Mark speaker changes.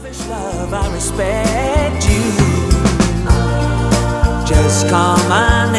Speaker 1: Love, I respect you. Just call my name.